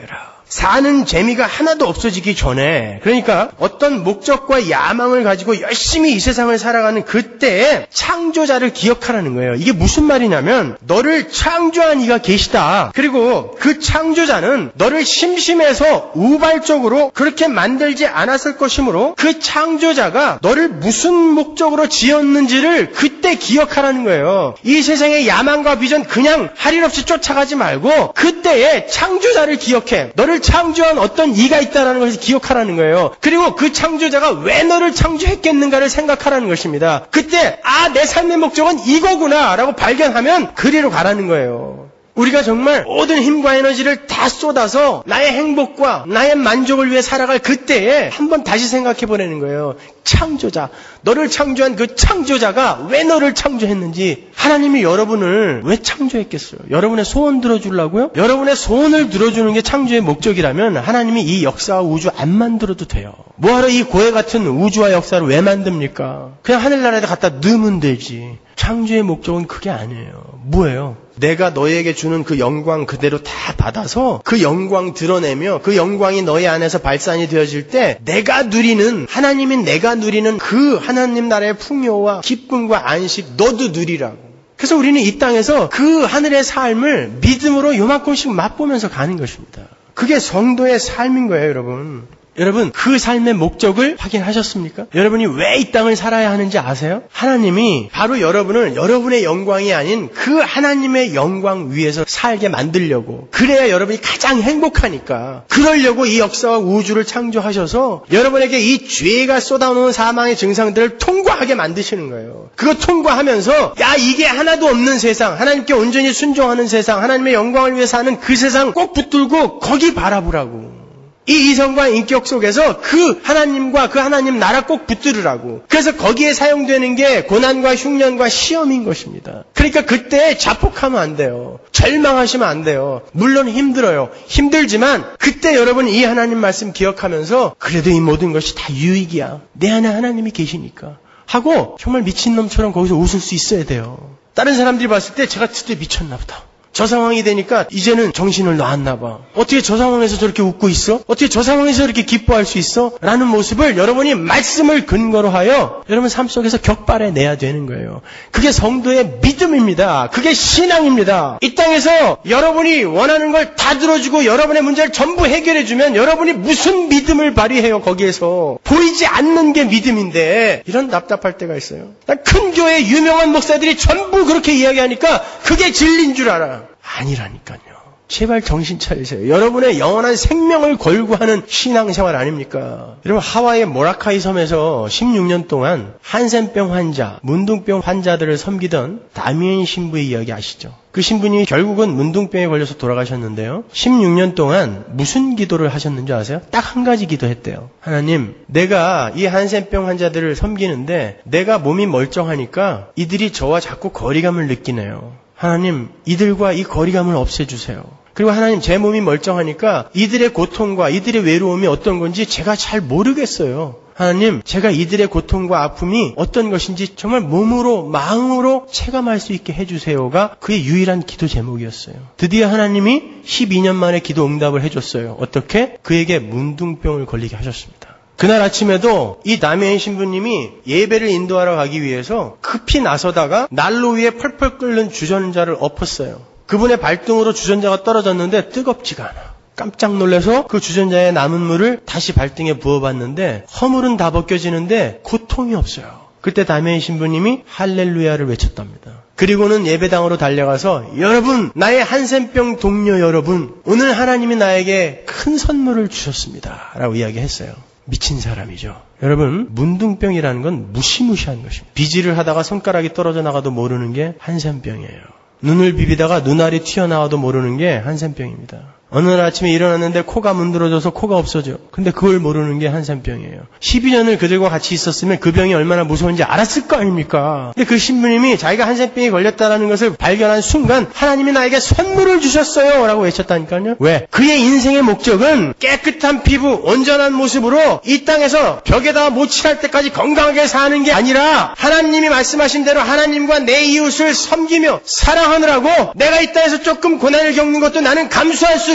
사는 재미가 하나도 없어지기 전에, 그러니까 어떤 목적과 야망을 가지고 열심히 이 세상을 살아가는 그때에 창조자를 기억하라는 거예요. 이게 무슨 말이냐면 너를 창조한 이가 계시다. 그리고 그 창조자는 너를 심심해서 우발적으로 그렇게 만들지 않았을 것이므로 그 창조자가 너를 무슨 목적으로 지었는지를 그때 기억하라는 거예요. 이 세상의 야망과 비전 그냥 할 일 없이 쫓아가지 말고 그때에 창조자를 기억해. 너를 창조한 어떤 이가 있다는 것을 기억하라는 거예요. 그리고 그 창조자가 왜 너를 창조했겠는가를 생각하라는 것입니다. 그때 아, 내 삶의 목적은 이거구나 라고 발견하면 그리로 가라는 거예요. 우리가 정말 모든 힘과 에너지를 다 쏟아서 나의 행복과 나의 만족을 위해 살아갈 그때에 한번 다시 생각해 보라는 거예요. 창조자, 너를 창조한 그 창조자가 왜 너를 창조했는지. 하나님이 여러분을 왜 창조했겠어요? 여러분의 소원 들어주려고요? 여러분의 소원을 들어주는 게 창조의 목적이라면 하나님이 이 역사와 우주 안 만들어도 돼요. 뭐하러 이 고해 같은 우주와 역사를 왜 만듭니까? 그냥 하늘나라에다 갖다 넣으면 되지. 창조의 목적은 그게 아니에요. 뭐예요? 내가 너에게 주는 그 영광 그대로 다 받아서 그 영광 드러내며 그 영광이 너의 안에서 발산이 되어질 때 내가 누리는, 하나님이 내가 누리는 그 하나님 나라의 풍요와 기쁨과 안식 너도 누리라고. 그래서 우리는 이 땅에서 그 하늘의 삶을 믿음으로 요만큼씩 맛보면서 가는 것입니다. 그게 성도의 삶인 거예요, 여러분. 여러분, 그 삶의 목적을 확인하셨습니까? 여러분이 왜 이 땅을 살아야 하는지 아세요? 하나님이 바로 여러분을 여러분의 영광이 아닌 그 하나님의 영광 위에서 살게 만들려고, 그래야 여러분이 가장 행복하니까 그러려고 이 역사와 우주를 창조하셔서 여러분에게 이 죄가 쏟아놓은 사망의 증상들을 통과하게 만드시는 거예요. 그거 통과하면서 야, 이게 하나도 없는 세상, 하나님께 온전히 순종하는 세상, 하나님의 영광을 위해 사는 그 세상 꼭 붙들고 거기 바라보라고. 이 이성과 인격 속에서 그 하나님과 그 하나님 나라 꼭 붙들으라고. 그래서 거기에 사용되는 게 고난과 흉년과 시험인 것입니다. 그러니까 그때 자폭하면 안 돼요. 절망하시면 안 돼요. 물론 힘들어요. 힘들지만 그때 여러분 이 하나님 말씀 기억하면서 그래도 이 모든 것이 다 유익이야. 내 안에 하나님이 계시니까 하고 정말 미친놈처럼 거기서 웃을 수 있어야 돼요. 다른 사람들이 봤을 때 제가 진짜 미쳤나 보다. 저 상황이 되니까 이제는 정신을 놨나 봐. 어떻게 저 상황에서 저렇게 웃고 있어? 어떻게 저 상황에서 저렇게 기뻐할 수 있어? 라는 모습을 여러분이 말씀을 근거로 하여 여러분 삶 속에서 격발해 내야 되는 거예요. 그게 성도의 믿음입니다. 그게 신앙입니다. 이 땅에서 여러분이 원하는 걸 다 들어주고 여러분의 문제를 전부 해결해주면 여러분이 무슨 믿음을 발휘해요? 거기에서 보이지 않는 게 믿음인데 이런 답답할 때가 있어요. 큰 교회 유명한 목사들이 전부 그렇게 이야기하니까 그게 진리인 줄 알아. 아니라니까요. 제발 정신 차리세요. 여러분의 영원한 생명을 걸고 하는 신앙생활 아닙니까? 여러분, 하와이의 모라카이 섬에서 십육 년 동안 한센병 환자, 문둥병 환자들을 섬기던 다미엔 신부의 이야기 아시죠? 그 신부님이 결국은 문둥병에 걸려서 돌아가셨는데요. 십육 년 동안 무슨 기도를 하셨는지 아세요? 딱 한 가지 기도했대요. 하나님, 내가 이 한센병 환자들을 섬기는데 내가 몸이 멀쩡하니까 이들이 저와 자꾸 거리감을 느끼네요. 하나님, 이들과 이 거리감을 없애주세요. 그리고 하나님, 제 몸이 멀쩡하니까 이들의 고통과 이들의 외로움이 어떤 건지 제가 잘 모르겠어요. 하나님, 제가 이들의 고통과 아픔이 어떤 것인지 정말 몸으로, 마음으로 체감할 수 있게 해주세요가 그의 유일한 기도 제목이었어요. 드디어 하나님이 십이 년 만에 기도 응답을 해줬어요. 어떻게? 그에게 문둥병을 걸리게 하셨습니다. 그날 아침에도 이 다미엔 신부님이 예배를 인도하러 가기 위해서 급히 나서다가 난로 위에 펄펄 끓는 주전자를 엎었어요. 그분의 발등으로 주전자가 떨어졌는데 뜨겁지가 않아. 깜짝 놀라서 그 주전자에 남은 물을 다시 발등에 부어봤는데 허물은 다 벗겨지는데 고통이 없어요. 그때 다미엔 신부님이 할렐루야를 외쳤답니다. 그리고는 예배당으로 달려가서 여러분, 나의 한센병 동료 여러분, 오늘 하나님이 나에게 큰 선물을 주셨습니다 라고 이야기했어요. 미친 사람이죠. 여러분, 문둥병이라는 건 무시무시한 것입니다. 비질을 하다가 손가락이 떨어져 나가도 모르는 게 한센병이에요. 눈을 비비다가 눈알이 튀어나와도 모르는 게 한센병입니다. 어느 날 아침에 일어났는데 코가 문드러져서 코가 없어져. 근데 그걸 모르는 게 한센병이에요. 십이 년을 그들과 같이 있었으면 그 병이 얼마나 무서운지 알았을 거 아닙니까? 근데 그 신부님이 자기가 한센병이 걸렸다는 것을 발견한 순간 하나님이 나에게 선물을 주셨어요 라고 외쳤다니까요. 왜? 그의 인생의 목적은 깨끗한 피부, 온전한 모습으로 이 땅에서 벽에다가 모칠할 때까지 건강하게 사는 게 아니라 하나님이 말씀하신 대로 하나님과 내 이웃을 섬기며 사랑하느라고 내가 이 땅에서 조금 고난을 겪는 것도 나는 감수할 수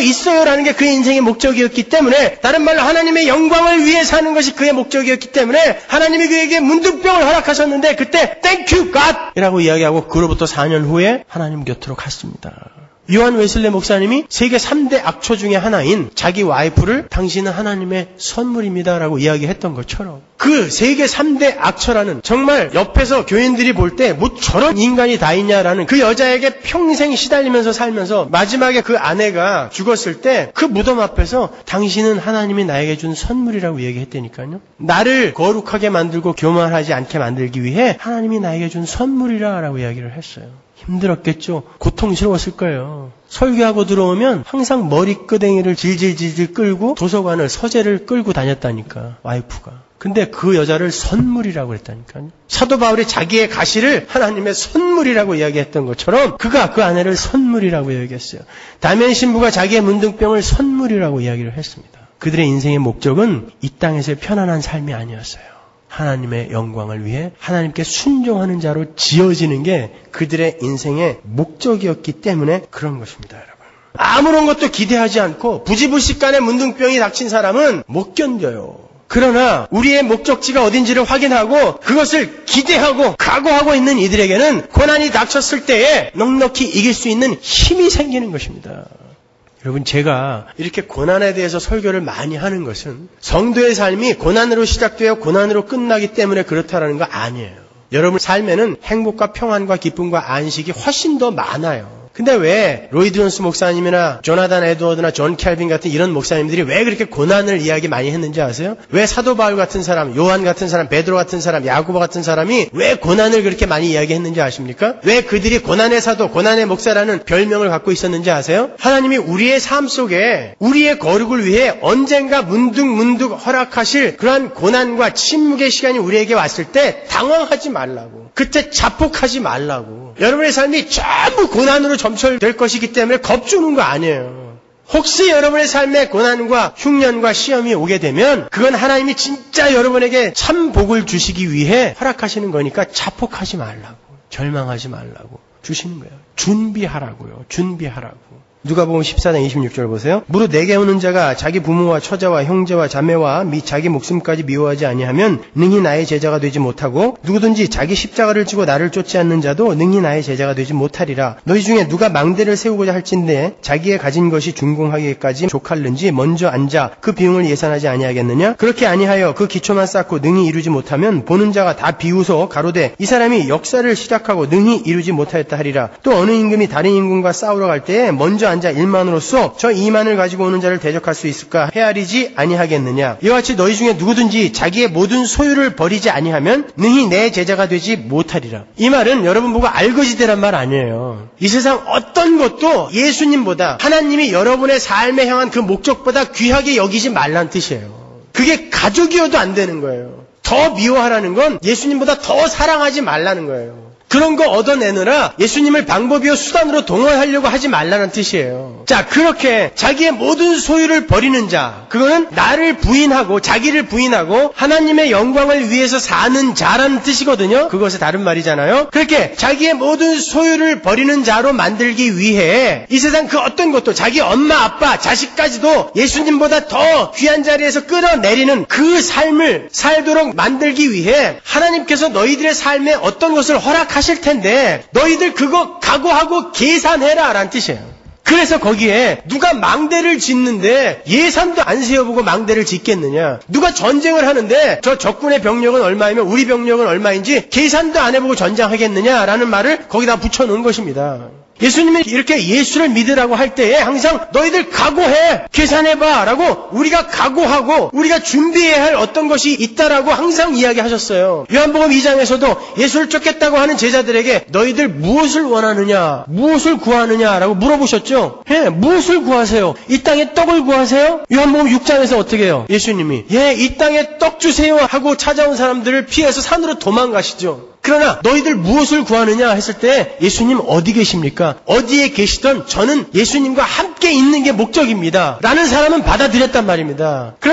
있어요라는 게 그의 인생의 목적이었기 때문에, 다른 말로 하나님의 영광을 위해 사는 것이 그의 목적이었기 때문에 하나님이 그에게 문둥병을 허락하셨는데 그때 Thank you God 이라고 이야기하고 그로부터 사 년 후에 하나님 곁으로 갔습니다. 요한 웨슬레 목사님이 세계 삼 대 악초 중에 하나인 자기 와이프를 당신은 하나님의 선물입니다 라고 이야기했던 것처럼, 그 세계 삼 대 악초라는, 정말 옆에서 교인들이 볼 때 뭐 저런 인간이 다 있냐라는 그 여자에게 평생 시달리면서 살면서 마지막에 그 아내가 죽었을 때 그 무덤 앞에서 당신은 하나님이 나에게 준 선물이라고 얘기했다니까요. 나를 거룩하게 만들고 교만하지 않게 만들기 위해 하나님이 나에게 준 선물이라 라고 이야기를 했어요. 힘들었겠죠. 고통스러웠을 거예요. 설교하고 들어오면 항상 머리끄댕이를 질질질질 끌고 도서관을, 서재를 끌고 다녔다니까, 와이프가. 근데 그 여자를 선물이라고 그랬다니까요. 사도 바울이 자기의 가시를 하나님의 선물이라고 이야기했던 것처럼 그가 그 아내를 선물이라고 이야기했어요. 다멘 신부가 자기의 문둥병을 선물이라고 이야기를 했습니다. 그들의 인생의 목적은 이 땅에서의 편안한 삶이 아니었어요. 하나님의 영광을 위해 하나님께 순종하는 자로 지어지는 게 그들의 인생의 목적이었기 때문에 그런 것입니다, 여러분. 아무런 것도 기대하지 않고 부지불식간에 문둥병이 닥친 사람은 못 견뎌요. 그러나 우리의 목적지가 어딘지를 확인하고 그것을 기대하고 각오하고 있는 이들에게는 고난이 닥쳤을 때에 넉넉히 이길 수 있는 힘이 생기는 것입니다. 여러분, 제가 이렇게 고난에 대해서 설교를 많이 하는 것은 성도의 삶이 고난으로 시작되어 고난으로 끝나기 때문에 그렇다라는 거 아니에요. 여러분 삶에는 행복과 평안과 기쁨과 안식이 훨씬 더 많아요. 근데 왜 로이드 존스 목사님이나 조나단 에드워드나 존 켈빈 같은 이런 목사님들이 왜 그렇게 고난을 이야기 많이 했는지 아세요? 왜 사도 바울 같은 사람, 요한 같은 사람, 베드로 같은 사람, 야고보 같은 사람이 왜 고난을 그렇게 많이 이야기했는지 아십니까? 왜 그들이 고난의 사도, 고난의 목사라는 별명을 갖고 있었는지 아세요? 하나님이 우리의 삶 속에 우리의 거룩을 위해 언젠가 문득문득 허락하실 그러한 고난과 침묵의 시간이 우리에게 왔을 때 당황하지 말라고, 그때 자폭하지 말라고. 여러분의 삶이 전부 고난으로 점철될 것이기 때문에 겁주는 거 아니에요. 혹시 여러분의 삶에 고난과 흉년과 시험이 오게 되면 그건 하나님이 진짜 여러분에게 참 복을 주시기 위해 허락하시는 거니까 자폭하지 말라고, 절망하지 말라고 주시는 거예요. 준비하라고요. 준비하라고. 누가복음 십사 장 이십육 절 보세요. 무릇 내게 오는 자가 자기 부모와 처자와 형제와 자매와 및 자기 목숨까지 미워하지 아니하면 능히 나의 제자가 되지 못하고, 누구든지 자기 십자가를 지고 나를 쫓지 않는 자도 능히 나의 제자가 되지 못하리라. 너희 중에 누가 망대를 세우고자 할진대 자기의 가진 것이 준공하기까지 족할는지 먼저 앉아 그 비용을 예산하지 아니하겠느냐? 그렇게 아니하여 그 기초만 쌓고 능히 이루지 못하면 보는 자가 다 비웃어 가로되 이 사람이 역사를 시작하고 능히 이루지 못하였다 하리라. 또 어느 임금이 다른 임금과 싸우러 갈 때에 먼저 앉아 일만으로서 저 이만을 가지고 오는 자를 대적할 수 있을까 헤아리지 아니하겠느냐? 이와 같이 너희 중에 누구든지 자기의 모든 소유를 버리지 아니하면 능히 내 제자가 되지 못하리라. 이 말은 여러분 보고 알거지대란 말 아니에요. 이 세상 어떤 것도 예수님보다, 하나님이 여러분의 삶에 향한 그 목적보다 귀하게 여기지 말란 뜻이에요. 그게 가족이어도 안 되는 거예요. 더 미워하라는 건 예수님보다 더 사랑하지 말라는 거예요. 그런 거 얻어내느라 예수님을 방법이요 수단으로 동원하려고 하지 말라는 뜻이에요. 자, 그렇게 자기의 모든 소유를 버리는 자, 그거는 나를 부인하고 자기를 부인하고 하나님의 영광을 위해서 사는 자라는 뜻이거든요. 그것의 다른 말이잖아요. 그렇게 자기의 모든 소유를 버리는 자로 만들기 위해 이 세상 그 어떤 것도, 자기 엄마, 아빠, 자식까지도 예수님보다 더 귀한 자리에서 끌어내리는 그 삶을 살도록 만들기 위해 하나님께서 너희들의 삶에 어떤 것을 허락하시는 하실 텐데 너희들 그거 각오하고 계산해라 라는 뜻이에요. 그래서 거기에 누가 망대를 짓는데 예산도 안 세워보고 망대를 짓겠느냐? 누가 전쟁을 하는데 저 적군의 병력은 얼마이면 우리 병력은 얼마인지 계산도 안 해보고 전쟁하겠느냐라는 말을 거기다 붙여놓은 것입니다. 예수님이 이렇게 예수를 믿으라고 할 때에 항상 너희들 각오해, 계산해봐 라고 우리가 각오하고 우리가 준비해야 할 어떤 것이 있다라고 항상 이야기하셨어요. 요한복음 이 장에서도 예수를 쫓겠다고 하는 제자들에게 너희들 무엇을 원하느냐, 무엇을 구하느냐라고 물어보셨죠. 예, 무엇을 구하세요? 이 땅에 떡을 구하세요? 요한복음 육 장에서 어떻게 해요? 예수님이 예, 이 땅에 떡 주세요 하고 찾아온 사람들을 피해서 산으로 도망가시죠. 그러나 너희들 무엇을 구하느냐 했을 때 예수님 어디 계십니까? 어디에 계시던 저는 예수님과 함께 있는 게 목적입니다 라는 사람은 받아들였단 말입니다. 그러나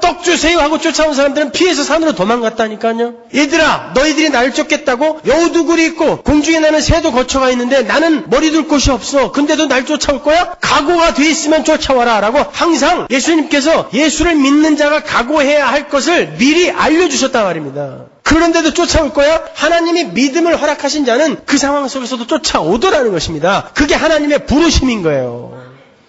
떡 주세요 하고 쫓아온 사람들은 피해서 산으로 도망갔다니까요. 얘들아, 너희들이 나를 쫓겠다고? 여우두굴이 있고 공중에 나는 새도 거쳐가 있는데 나는 머리 둘 곳이 없어. 근데도 날 쫓아올 거야? 각오가 돼 있으면 쫓아와라 라고 항상 예수님께서 예수를 믿는 자가 각오해야 할 것을 미리 알려주셨단 말입니다. 그런데도 쫓아올 거야? 하나님이 믿음을 허락하신 자는 그 상황 속에서도 쫓아오더라는 것입니다. 그게 하나님의 부르심인 거예요.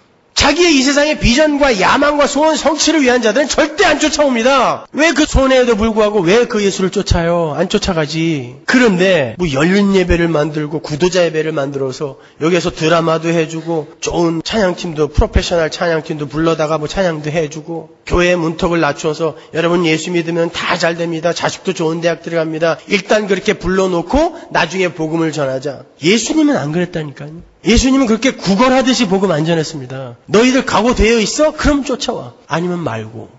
자기의 이 세상의 비전과 야망과 소원 성취를 위한 자들은 절대 안 쫓아옵니다. 왜 그 손해에도 불구하고 왜 그 예수를 쫓아요? 안 쫓아가지. 그런데 뭐 열린 예배를 만들고 구도자 예배를 만들어서 여기에서 드라마도 해주고 좋은 찬양팀도 프로페셔널 찬양팀도 불러다가 뭐 찬양도 해주고 교회의 문턱을 낮춰서 여러분 예수 믿으면 다 잘 됩니다. 자식도 좋은 대학 들어갑니다. 일단 그렇게 불러놓고 나중에 복음을 전하자. 예수님은 안 그랬다니까요. 예수님은 그렇게 구걸하듯이 복음 안 전했습니다. 너희들 각오되어 있어? 그럼 쫓아와. 아니면 말고.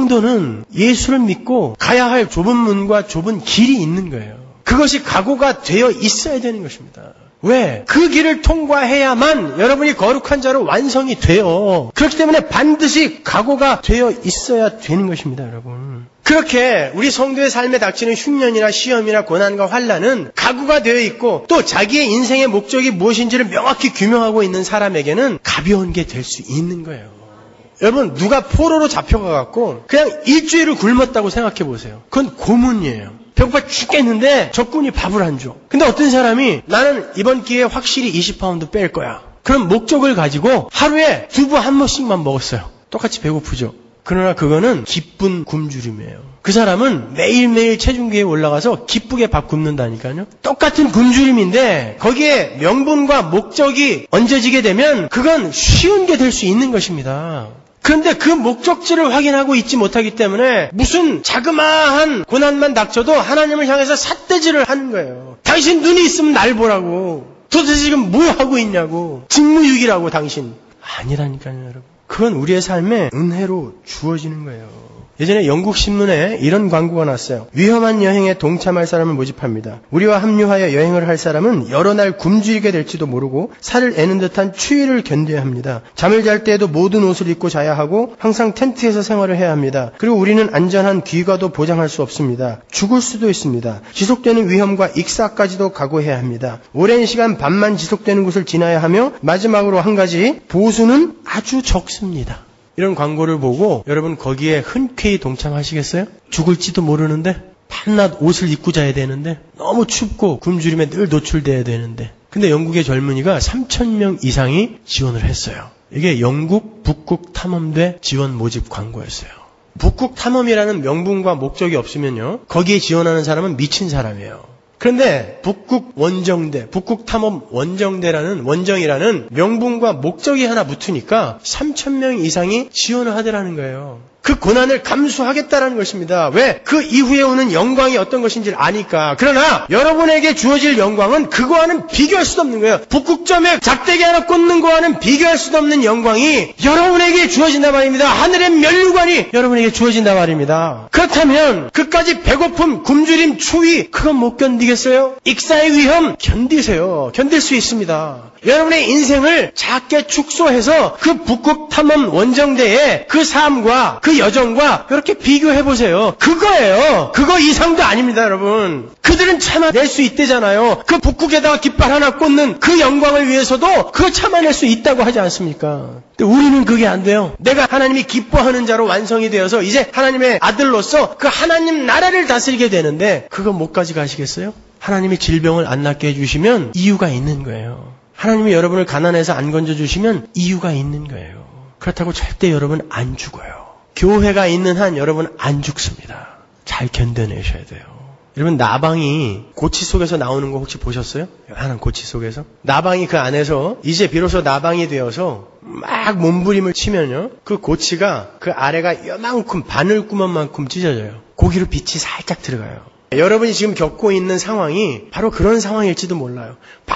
성도는 예수를 믿고 가야 할 좁은 문과 좁은 길이 있는 거예요. 그것이 각오가 되어 있어야 되는 것입니다. 왜? 그 길을 통과해야만 여러분이 거룩한 자로 완성이 돼요. 그렇기 때문에 반드시 각오가 되어 있어야 되는 것입니다, 여러분. 그렇게 우리 성도의 삶에 닥치는 흉년이나 시험이나 고난과 환난은 각오가 되어 있고 또 자기의 인생의 목적이 무엇인지를 명확히 규명하고 있는 사람에게는 가벼운 게 될 수 있는 거예요. 여러분, 누가 포로로 잡혀가갖고 그냥 일주일을 굶었다고 생각해 보세요. 그건 고문이에요. 배고파 죽겠는데 적군이 밥을 안 줘. 근데 어떤 사람이 나는 이번 기회에 확실히 이십 파운드 뺄 거야. 그럼 목적을 가지고 하루에 두부 한 번씩만 먹었어요. 똑같이 배고프죠. 그러나 그거는 기쁜 굶주림이에요. 그 사람은 매일매일 체중계에 올라가서 기쁘게 밥 굶는다니까요. 똑같은 굶주림인데 거기에 명분과 목적이 얹어지게 되면 그건 쉬운 게 될 수 있는 것입니다. 그런데 그 목적지를 확인하고 있지 못하기 때문에 무슨 자그마한 고난만 닥쳐도 하나님을 향해서 삿대질을 하는 거예요. 당신 눈이 있으면 날 보라고. 도대체 지금 뭐 하고 있냐고. 직무유기라고 당신. 아니라니까요, 여러분. 그건 우리의 삶에 은혜로 주어지는 거예요. 예전에 영국 신문에 이런 광고가 났어요. 위험한 여행에 동참할 사람을 모집합니다. 우리와 합류하여 여행을 할 사람은 여러 날 굶주리게 될지도 모르고 살을 애는 듯한 추위를 견뎌야 합니다. 잠을 잘 때에도 모든 옷을 입고 자야 하고 항상 텐트에서 생활을 해야 합니다. 그리고 우리는 안전한 귀가도 보장할 수 없습니다. 죽을 수도 있습니다. 지속되는 위험과 익사까지도 각오해야 합니다. 오랜 시간 밤만 지속되는 곳을 지나야 하며 마지막으로 한 가지, 보수는 아주 적습니다. 이런 광고를 보고 여러분 거기에 흔쾌히 동참하시겠어요? 죽을지도 모르는데 밤낮 옷을 입고 자야 되는데 너무 춥고 굶주림에 늘 노출돼야 되는데 근데 영국의 젊은이가 삼천 명 이상이 지원을 했어요. 이게 영국 북극 탐험대 지원 모집 광고였어요. 북극 탐험이라는 명분과 목적이 없으면요 거기에 지원하는 사람은 미친 사람이에요. 그런데 북극 원정대, 북극 탐험 원정대라는 원정이라는 명분과 목적이 하나 붙으니까 삼천 명 이상이 지원을 하더라는 거예요. 그 고난을 감수하겠다라는 것입니다. 왜? 그 이후에 오는 영광이 어떤 것인지를 아니까. 그러나 여러분에게 주어질 영광은 그거와는 비교할 수도 없는 거예요. 북극점에 작대기 하나 꽂는 거와는 비교할 수도 없는 영광이 여러분에게 주어진단 말입니다. 하늘의 면류관이 여러분에게 주어진단 말입니다. 그렇다면 그까지 배고픔, 굶주림, 추위 그건 못 견디겠어요? 익사의 위험 견디세요. 견딜 수 있습니다. 여러분의 인생을 작게 축소해서 그 북극 탐험 원정대의 그 삶과 그 여정과 이렇게 비교해보세요. 그거예요. 그거 이상도 아닙니다, 여러분. 그들은 참아낼 수 있대잖아요. 그 북극에다가 깃발 하나 꽂는 그 영광을 위해서도 그거 참아낼 수 있다고 하지 않습니까? 근데 우리는 그게 안 돼요. 내가 하나님이 기뻐하는 자로 완성이 되어서 이제 하나님의 아들로서 그 하나님 나라를 다스리게 되는데 그거 못까지 가시겠어요? 하나님이 질병을 안 낫게 해주시면 이유가 있는 거예요. 하나님이 여러분을 가난해서 안 건져주시면 이유가 있는 거예요. 그렇다고 절대 여러분 안 죽어요. 교회가 있는 한 여러분 안 죽습니다. 잘 견뎌내셔야 돼요. 여러분 나방이 고치 속에서 나오는 거 혹시 보셨어요? 요한한 고치 속에서? 나방이 그 안에서 이제 비로소 나방이 되어서 막 몸부림을 치면요. 그 고치가 그 아래가 요만큼 바늘구멍만큼 찢어져요. 고기로 빛이 살짝 들어가요. 여러분이 지금 겪고 있는 상황이 바로 그런 상황일지도 몰라요.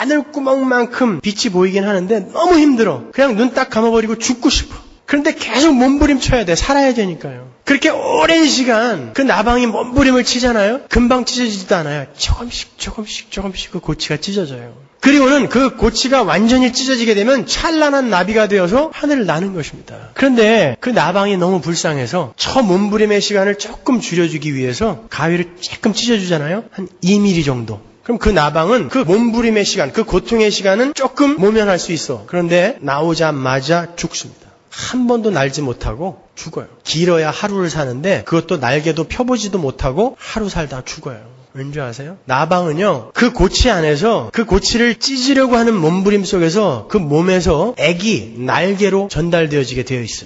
바늘구멍만큼 빛이 보이긴 하는데 너무 힘들어. 그냥 눈 딱 감아버리고 죽고 싶어. 그런데 계속 몸부림쳐야 돼. 살아야 되니까요. 그렇게 오랜 시간 그 나방이 몸부림을 치잖아요. 금방 찢어지지도 않아요. 조금씩 조금씩 조금씩 그 고치가 찢어져요. 그리고는 그 고치가 완전히 찢어지게 되면 찬란한 나비가 되어서 하늘을 나는 것입니다. 그런데 그 나방이 너무 불쌍해서 저 몸부림의 시간을 조금 줄여주기 위해서 가위를 조금 찢어주잖아요. 한 이 밀리미터 정도. 그럼 그 나방은 그 몸부림의 시간, 그 고통의 시간은 조금 모면할 수 있어. 그런데 나오자마자 죽습니다. 한 번도 날지 못하고 죽어요. 길어야 하루를 사는데 그것도 날개도 펴보지도 못하고 하루 살다 죽어요. 왠지 아세요? 나방은요, 그 고치 안에서 그 고치를 찢으려고 하는 몸부림 속에서 그 몸에서 액이 날개로 전달되어지게 되어 있어요.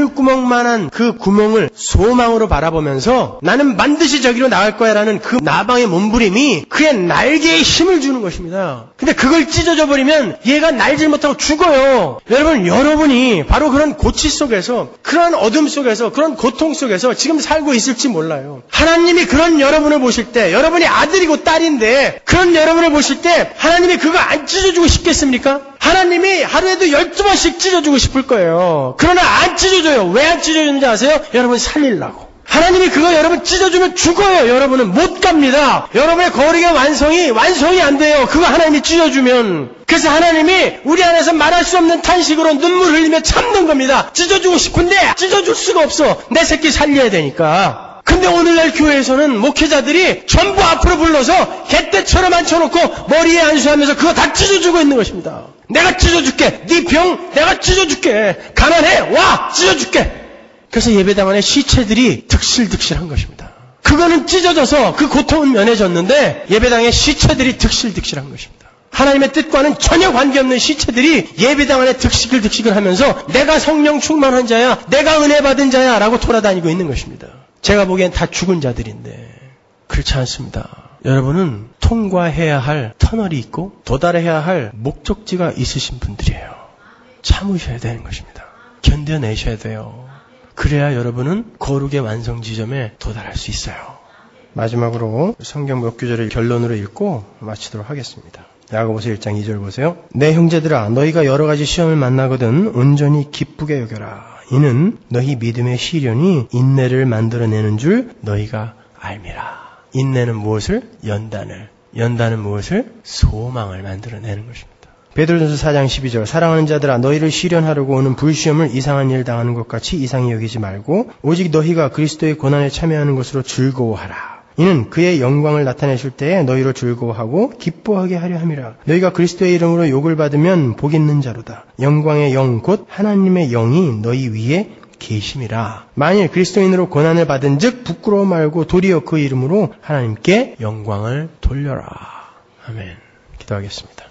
바늘구멍만한 그 구멍을 소망으로 바라보면서 나는 반드시 저기로 나갈 거야 라는 그 나방의 몸부림이 그의 날개에 힘을 주는 것입니다. 근데 그걸 찢어져 버리면 얘가 날질 못하고 죽어요. 여러분, 여러분이 바로 그런 고치 속에서, 그런 어둠 속에서, 그런 고통 속에서 지금 살고 있을지 몰라요. 하나님이 그런 여러분을 보실 때, 여러분이 아들이고 딸인데 그런 여러분을 보실 때 하나님이 그거 안 찢어주고 싶겠습니까? 하나님이 하루에도 열두 번씩 찢어주고 싶을 거예요. 그러나 안 찢어줘요. 왜 안 찢어주는지 아세요? 여러분 살리려고. 하나님이 그거 여러분 찢어주면 죽어요. 여러분은 못 갑니다. 여러분의 거룩의 완성이 완성이 안 돼요. 그거 하나님이 찢어주면. 그래서 하나님이 우리 안에서 말할 수 없는 탄식으로 눈물 흘리며 참는 겁니다. 찢어주고 싶은데 찢어줄 수가 없어. 내 새끼 살려야 되니까. 근데 오늘날 교회에서는 목회자들이 전부 앞으로 불러서 개떼처럼 앉혀놓고 머리에 안수하면서 그거 다 찢어주고 있는 것입니다. 내가 찢어줄게. 네 병 내가 찢어줄게. 가난해. 와 찢어줄게. 그래서 예배당 안에 시체들이 득실득실한 것입니다. 그거는 찢어져서 그 고통은 면해졌는데 예배당에 시체들이 득실득실한 것입니다. 하나님의 뜻과는 전혀 관계없는 시체들이 예배당 안에 득실득실 하면서 내가 성령 충만한 자야, 내가 은혜 받은 자야 라고 돌아다니고 있는 것입니다. 제가 보기엔 다 죽은 자들인데 그렇지 않습니다. 여러분은 통과해야 할 터널이 있고 도달해야 할 목적지가 있으신 분들이에요. 참으셔야 되는 것입니다. 견뎌내셔야 돼요. 그래야 여러분은 거룩의 완성 지점에 도달할 수 있어요. 마지막으로 성경 몇 구절을 결론으로 읽고 마치도록 하겠습니다. 야고보서 일 장 이 절 보세요. 내 형제들아, 너희가 여러 가지 시험을 만나거든 온전히 기쁘게 여겨라. 이는 너희 믿음의 시련이 인내를 만들어내는 줄 너희가 알미라. 인내는 무엇을? 연단을. 연단은 무엇을? 소망을 만들어내는 것입니다. 베드로전서 사 장 십이 절. 사랑하는 자들아, 너희를 시련하려고 오는 불시험을 이상한 일 당하는 것 같이 이상히 여기지 말고 오직 너희가 그리스도의 고난에 참여하는 것으로 즐거워하라. 이는 그의 영광을 나타내실 때에 너희로 즐거워하고 기뻐하게 하려 함이라. 너희가 그리스도의 이름으로 욕을 받으면 복 있는 자로다. 영광의 영 곧 하나님의 영이 너희 위에 계심이라. 만일 그리스도인으로 고난을 받은 즉 부끄러워 말고 도리어 그 이름으로 하나님께 영광을 돌려라. 아멘. 기도하겠습니다.